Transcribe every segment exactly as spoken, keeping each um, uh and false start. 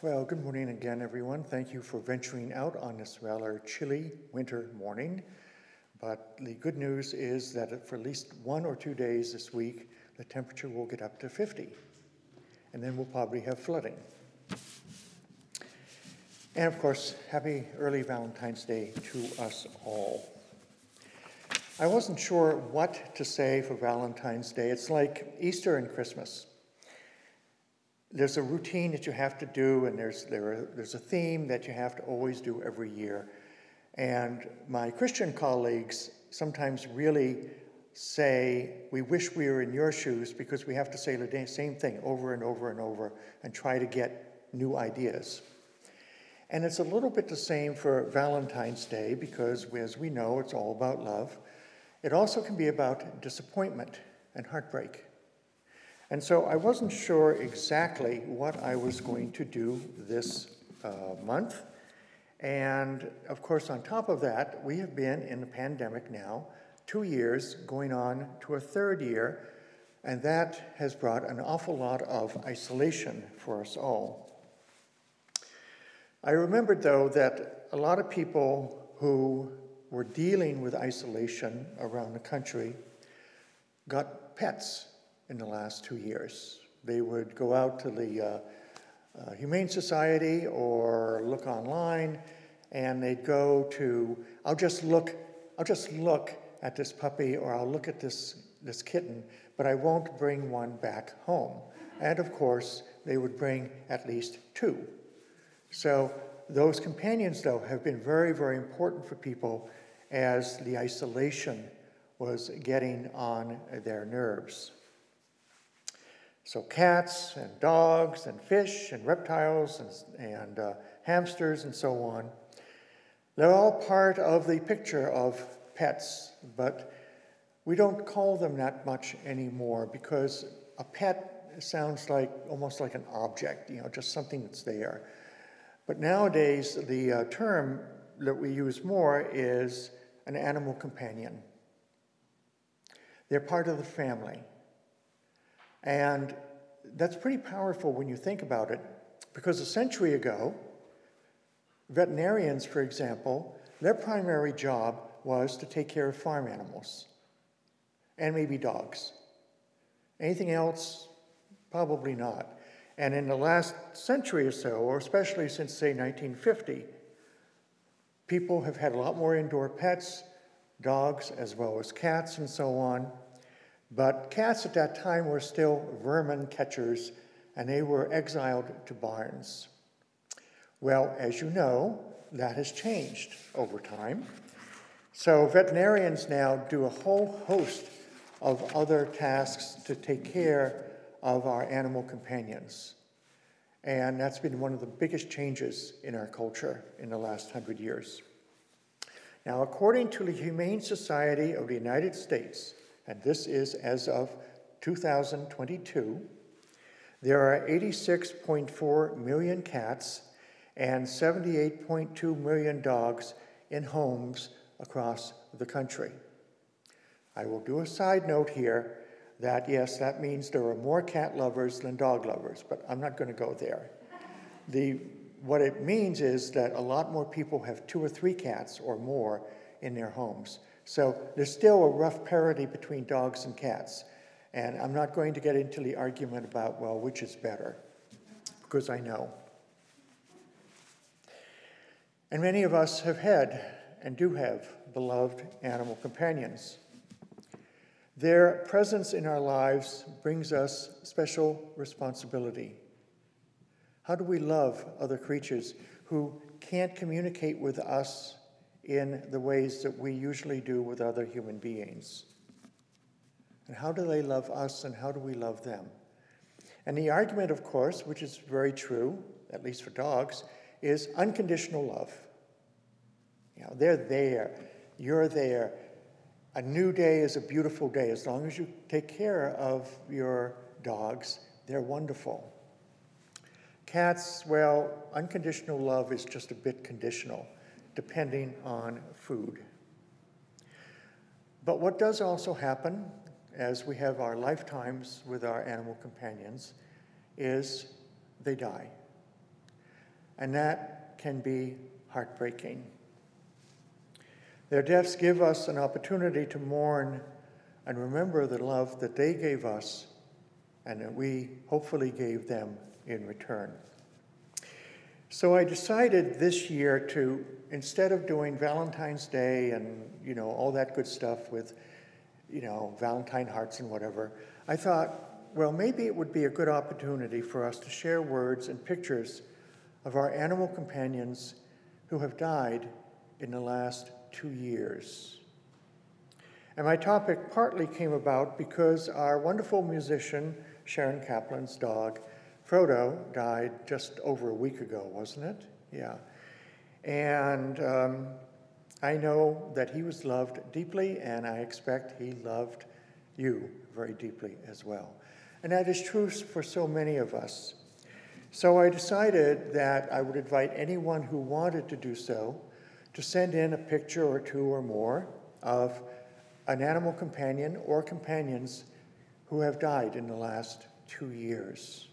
Well, good morning again, everyone. Thank you for venturing out on this rather chilly winter morning. But the good news is that for at least one or two days this week, the temperature will get up to fifty. And then we'll probably have flooding. And of course, happy early Valentine's Day to us all. I wasn't sure what to say for Valentine's Day. It's like Easter and Christmas. There's a routine that you have to do, and there's there are, there's a theme that you have to always do every year. And my Christian colleagues sometimes really say, we wish we were in your shoes, because we have to say the same thing over and over and over and try to get new ideas. And it's a little bit the same for Valentine's Day, because as we know, it's all about love. It also can be about disappointment and heartbreak. And so I wasn't sure exactly what I was going to do this uh, month. And of course, on top of that, we have been in the pandemic now, two years, going on to a third year, and that has brought an awful lot of isolation for us all. I remembered, though, that a lot of people who were dealing with isolation around the country got pets in the last two years. They would go out to the uh, uh, Humane Society or look online, and they'd go to, I'll just look, I'll just look at this puppy, or I'll look at this, this kitten, but I won't bring one back home. And of course, they would bring at least two. So those companions, though, have been very, very important for people as the isolation was getting on their nerves. So cats and dogs and fish and reptiles and, and uh, hamsters and so on, they're all part of the picture of pets, but we don't call them that much anymore, because a pet sounds like almost like an object, you know, just something that's there. But nowadays, the uh, term that we use more is an animal companion. They're part of the family. And that's pretty powerful when you think about it, because a century ago, veterinarians, for example, their primary job was to take care of farm animals, and maybe dogs. Anything else? Probably not. And in the last century or so, or especially since, say, nineteen fifty, people have had a lot more indoor pets, dogs as well as cats and so on. But cats at that time were still vermin catchers, and they were exiled to barns. Well, as you know, that has changed over time. So veterinarians now do a whole host of other tasks to take care of our animal companions. And that's been one of the biggest changes in our culture in the last hundred years. Now, according to the Humane Society of the United States, and this is as of two thousand twenty-two, there are eighty-six point four million cats and seventy-eight point two million dogs in homes across the country. I will do a side note here that, yes, that means there are more cat lovers than dog lovers, but I'm not going to go there. The, what it means is that a lot more people have two or three cats or more in their homes. So there's still a rough parity between dogs and cats. And I'm not going to get into the argument about, well, which is better, because I know. And many of us have had and do have beloved animal companions. Their presence in our lives brings us special responsibility. How do we love other creatures who can't communicate with us in the ways that we usually do with other human beings? And how do they love us, and how do we love them? And the argument, of course, which is very true, at least for dogs, is unconditional love. You know, they're there. You're there. A new day is a beautiful day. As long as you take care of your dogs, they're wonderful. Cats, well, unconditional love is just a bit conditional, depending on food. But what does also happen, as we have our lifetimes with our animal companions, is they die. and that can be heartbreaking. Their deaths give us an opportunity to mourn and remember the love that they gave us and that we hopefully gave them in return. So I decided this year to, instead of doing Valentine's Day and, you know, all that good stuff with, you know, Valentine hearts and whatever, I thought, well, maybe it would be a good opportunity for us to share words and pictures of our animal companions who have died in the last two years. And my topic partly came about because our wonderful musician, Sharon Kaplan's dog, Frodo, died just over a week ago, wasn't it? Yeah. And um, I know that he was loved deeply, and I expect he loved you very deeply as well. And that is true for so many of us. So I decided that I would invite anyone who wanted to do so to send in a picture or two or more of an animal companion or companions who have died in the last two years.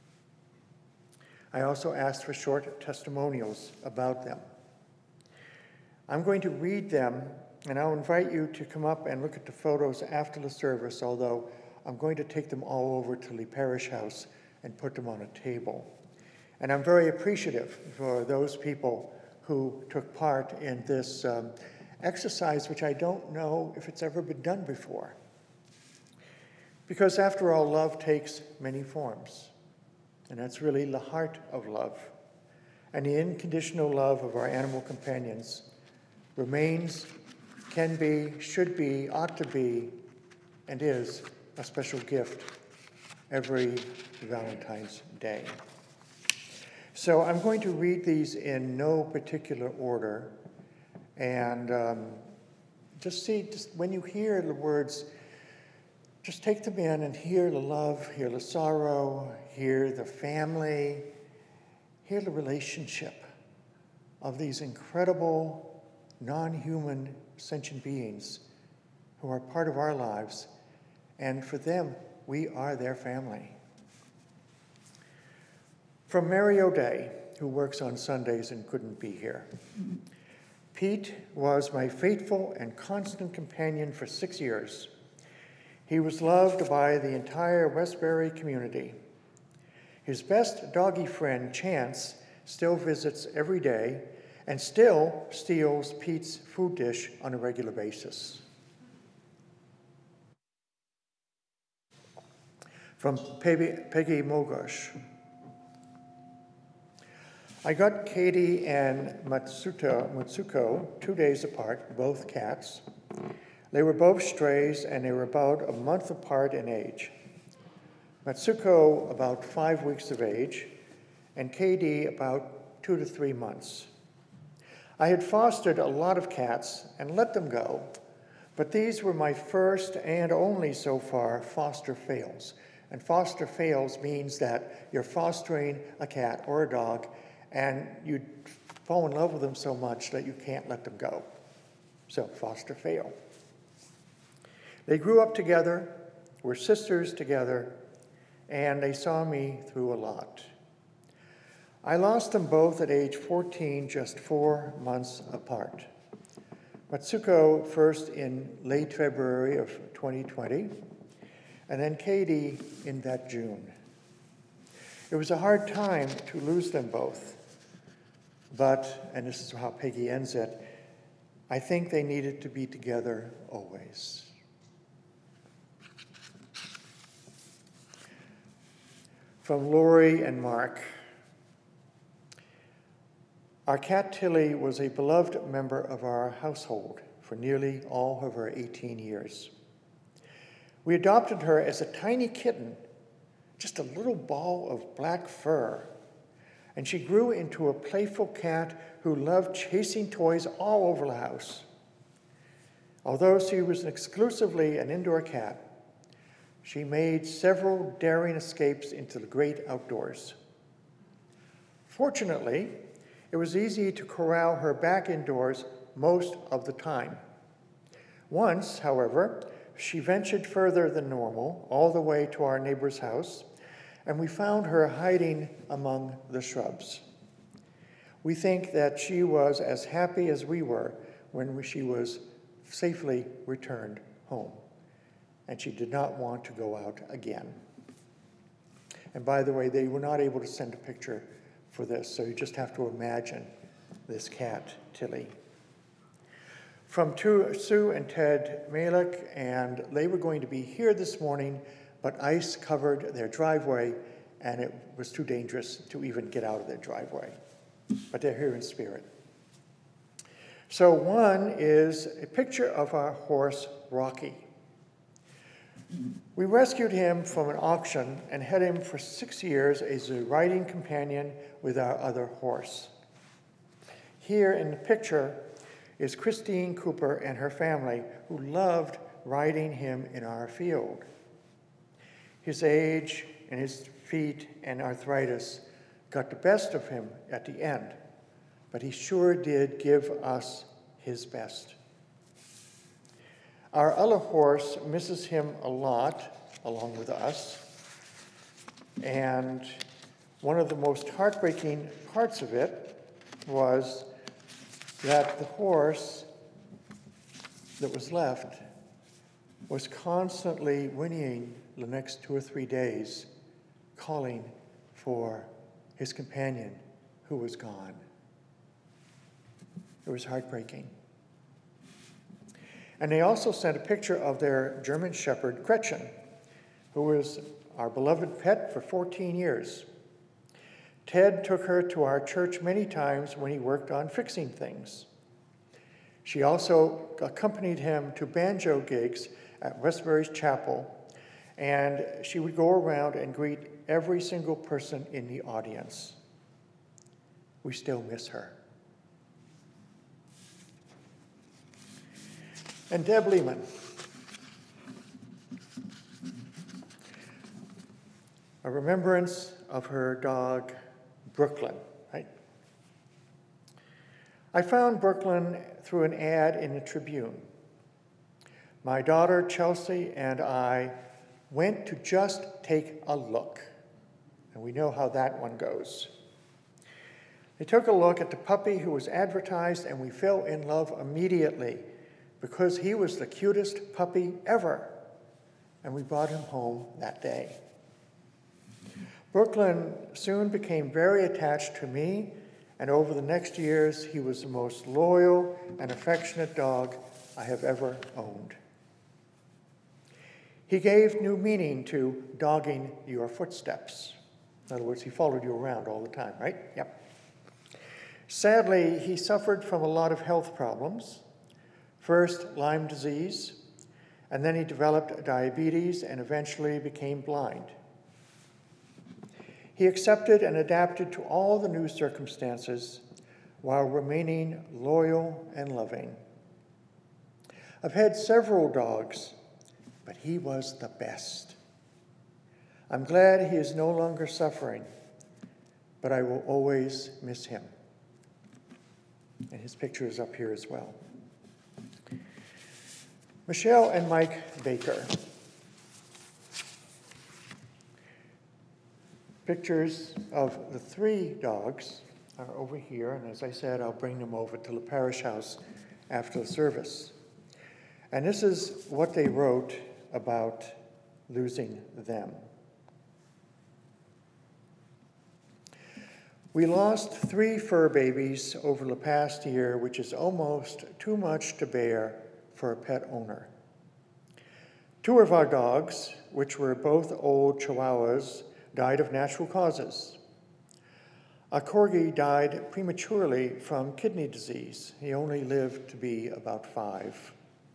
I also asked for short testimonials about them. I'm going to read them, and I'll invite you to come up and look at the photos after the service, although I'm going to take them all over to Lee Parish House and put them on a table. And I'm very appreciative for those people who took part in this um, exercise, which I don't know if it's ever been done before. Because after all, love takes many forms. And that's really the heart of love. And the unconditional love of our animal companions remains, can be, should be, ought to be, and is a special gift every Valentine's Day. So I'm going to read these in no particular order. And um, just see, just when you hear the words, just take them in and hear the love, hear the sorrow, hear the family, hear the relationship of these incredible, non-human, sentient beings who are part of our lives. And for them, we are their family. From Mary O'Day, who works on Sundays and couldn't be here. Pete was my faithful and constant companion for six years. He was loved by the entire Westbury community. His best doggy friend, Chance, still visits every day and still steals Pete's food dish on a regular basis. From Peggy, Peggy Mogosh. I got Katie and Matsuto, Matsuko two days apart, both cats. They were both strays, and they were about a month apart in age. Matsuko about five weeks of age, and Katie about two to three months. I had fostered a lot of cats and let them go, but these were my first and only so far foster fails. And foster fails means that you're fostering a cat or a dog, and you fall in love with them so much that you can't let them go. So, foster fail. They grew up together, were sisters together, and they saw me through a lot. I lost them both at age fourteen, just four months apart. Matsuko first in late February of twenty twenty, and then Katie in that June. It was a hard time to lose them both, but, and this is how Peggy ends it, I think they needed to be together always. From Lori and Mark. Our cat Tilly was a beloved member of our household for nearly all of her eighteen years. We adopted her as a tiny kitten, just a little ball of black fur, and she grew into a playful cat who loved chasing toys all over the house. Although she was exclusively an indoor cat, she made several daring escapes into the great outdoors. Fortunately, it was easy to corral her back indoors most of the time. Once, however, she ventured further than normal, all the way to our neighbor's house, and we found her hiding among the shrubs. We think that she was as happy as we were when she was safely returned home, and she did not want to go out again. And by the way, they were not able to send a picture for this, so you just have to imagine this cat, Tilly. From Sue and Ted Malick, and they were going to be here this morning, but ice covered their driveway, and it was too dangerous to even get out of their driveway. But they're here in spirit. So one is a picture of our horse, Rocky. We rescued him from an auction and had him for six years as a riding companion with our other horse. Here in the picture is Christine Cooper and her family, who loved riding him in our field. His age and his feet and arthritis got the best of him at the end, but he sure did give us his best. Our other horse misses him a lot, along with us, and one of the most heartbreaking parts of it was that the horse that was left was constantly whinnying the next two or three days, calling for his companion who was gone. It was heartbreaking. And they also sent a picture of their German Shepherd, Gretchen, who was our beloved pet for fourteen years. Ted took her to our church many times when he worked on fixing things. She also accompanied him to banjo gigs at Westbury's Chapel, and she would go around and greet every single person in the audience. We still miss her. And Deb Lehman. A remembrance of her dog, Brooklyn, right? I found Brooklyn through an ad in the Tribune. My daughter, Chelsea, and I went to just take a look. And we know how that one goes. They took a look at the puppy who was advertised, and we fell in love immediately because he was the cutest puppy ever. And we brought him home that day. Brooklyn soon became very attached to me, and over the next years, he was the most loyal and affectionate dog I have ever owned. He gave new meaning to dogging your footsteps. In other words, he followed you around all the time, right? Yep. Sadly, he suffered from a lot of health problems. First, Lyme disease, and then he developed diabetes and eventually became blind. He accepted and adapted to all the new circumstances while remaining loyal and loving. I've had several dogs, but he was the best. I'm glad he is no longer suffering, but I will always miss him. And his picture is up here as well. Michelle and Mike Baker. Pictures of the three dogs are over here, and as I said, I'll bring them over to the parish house after the service. And this is what they wrote about losing them. We lost three fur babies over the past year, which is almost too much to bear for a pet owner. Two of our dogs, which were both old Chihuahuas, died of natural causes. A corgi died prematurely from kidney disease. He only lived to be about five.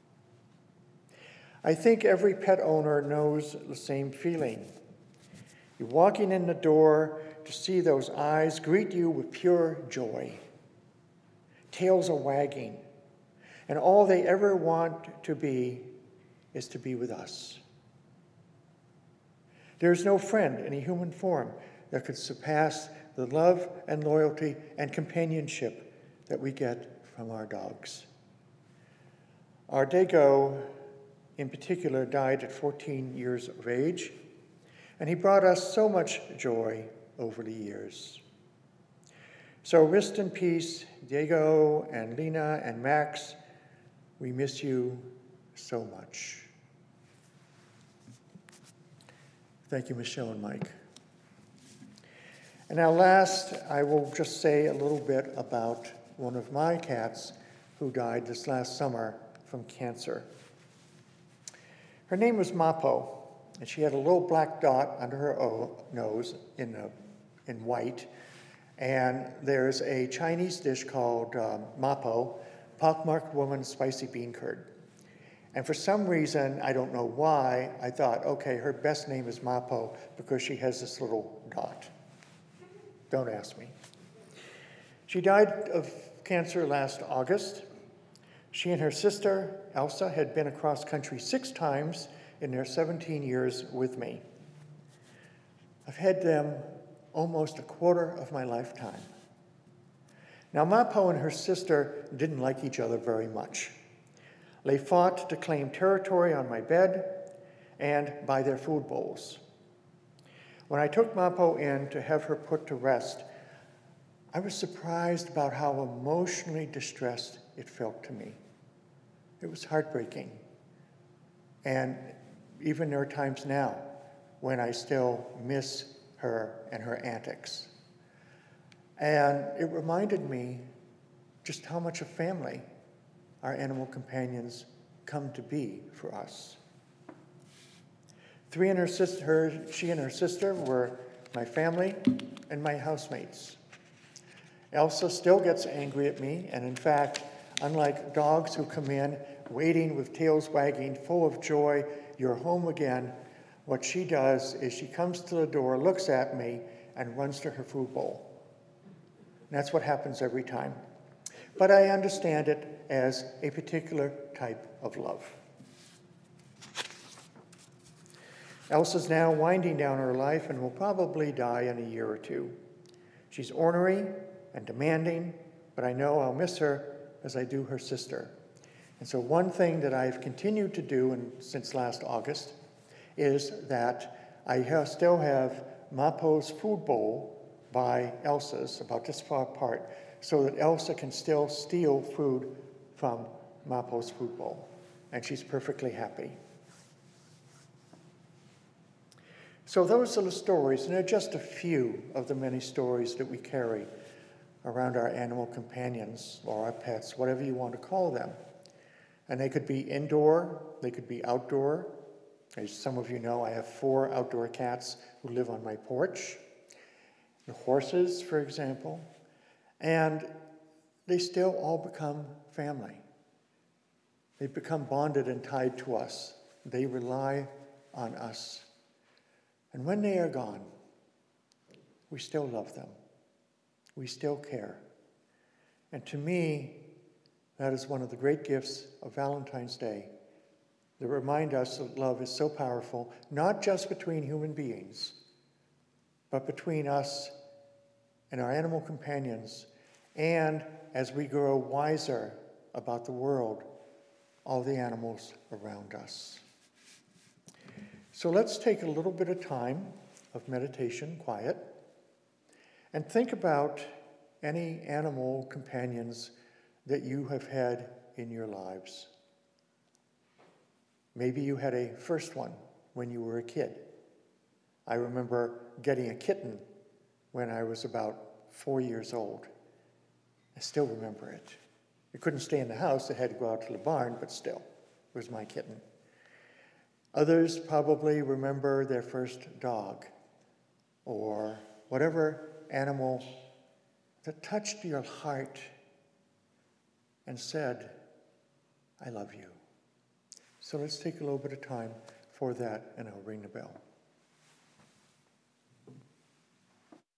I think every pet owner knows the same feeling. You're walking in the door to see those eyes greet you with pure joy. Tails are wagging, and all they ever want to be is to be with us. There's no friend in a human form that could surpass the love and loyalty and companionship that we get from our dogs. Our Dago, in particular, died at fourteen years of age, and he brought us so much joy over the years. So rest in peace, Diego and Lena and Max. We miss you so much. Thank you, Michelle and Mike. And now last, I will just say a little bit about one of my cats who died this last summer from cancer. Her name was Mapo, and she had a little black dot under her o- nose in, a, in white. And there's a Chinese dish called um, Mapo, pockmarked woman spicy bean curd. And for some reason, I don't know why, I thought, okay, her best name is Mapo because she has this little dot. Don't ask me. She died of cancer last August. She and her sister, Elsa, had been across country six times in their seventeen years with me. I've had them almost a quarter of my lifetime. Now, Mapo and her sister didn't like each other very much. They fought to claim territory on my bed and by their food bowls. When I took Mapo in to have her put to rest, I was surprised about how emotionally distressed it felt to me. It was heartbreaking. And even there are times now when I still miss her and her antics. And it reminded me just how much a family our animal companions come to be for us. Three and her sister, her, she and her sister were my family and my housemates. Elsa still gets angry at me, and in fact, unlike dogs who come in waiting with tails wagging, full of joy, you're home again, what she does is she comes to the door, looks at me, and runs to her food bowl. And that's what happens every time. But I understand it as a particular type of love. Elsa's now winding down her life and will probably die in a year or two. She's ornery and demanding, but I know I'll miss her as I do her sister. And so one thing that I've continued to do and since last August is that I have, still have Mapo's food bowl by Elsa's, about this far apart, so that Elsa can still steal food from Mapo's food bowl. And she's perfectly happy. So those are the stories, and they're just a few of the many stories that we carry around our animal companions or our pets, whatever you want to call them. And they could be indoor, they could be outdoor. As some of you know, I have four outdoor cats who live on my porch. The horses, for example. And they still all become family. They become bonded and tied to us. They rely on us. And when they are gone, we still love them. We still care. And to me, that is one of the great gifts of Valentine's Day, that remind us that love is so powerful, not just between human beings, but between us and our animal companions, and as we grow wiser about the world, all the animals around us. So let's take a little bit of time of meditation, quiet, and think about any animal companions that you have had in your lives. Maybe you had a first one when you were a kid. I remember getting a kitten when I was about four years old. I still remember it. It couldn't stay in the house, it had to go out to the barn, but still, it was my kitten. Others probably remember their first dog or whatever animal that touched your heart and said, I love you. So let's take a little bit of time for that, and I'll ring the bell.